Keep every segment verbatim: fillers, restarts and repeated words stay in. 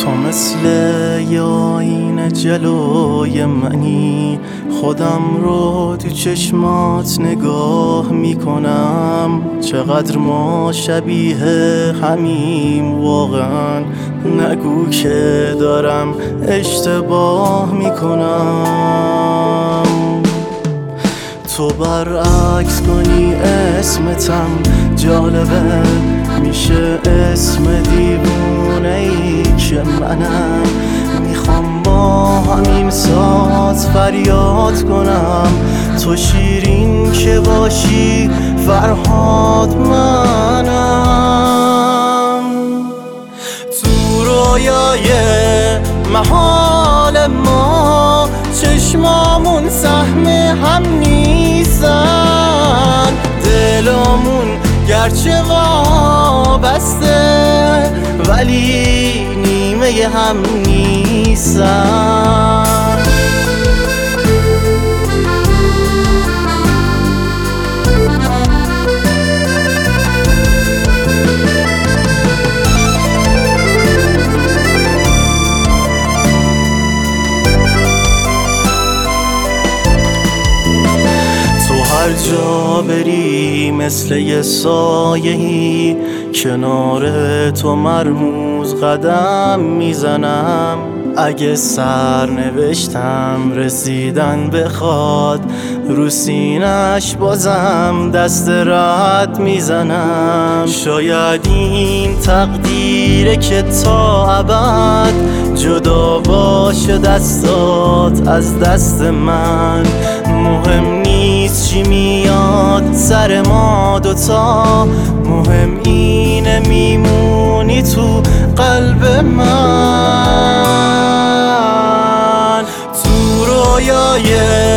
تو مثل یه آینه جلوی منی، خودم رو تو چشمات نگاه میکنم. چقدر ما شبیه همیم واقعا، نگو که دارم اشتباه میکنم. تو برعکس کنی اسمتم جالبه، میشه اسم دیوونه ای که منم. میخوام با همین ساز فریاد کنم، تو شیرین که باشی فرهاد منم. تو رویای محال ما چشمامون سهم هم نیستن، دلمون گرچه وابسته ولی نیمه هم نیستن. هر جا بری مثل یه سایه‌ای، کنار تو مرموز قدم میزنم. اگه سرنوشتم رسیدن بخواد، رو سینش بازم دست رد میزنم. شاید این تقدیره که تا ابد جدا باشه دستات از دست من. مهم نیست چی میاد سر ما دوتا، مهم اینه میمونی تو قلب من. تو رویای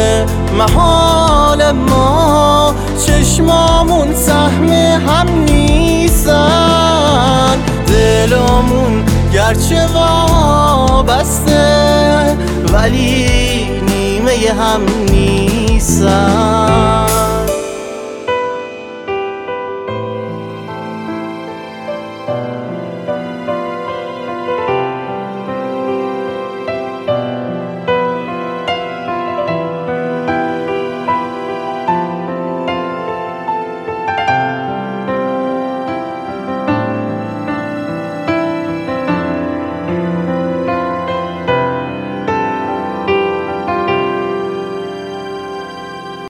محال ما چشمامون سهم هم نیستن، دلمون گرچه وابسته ولی نیمه هم نیستن.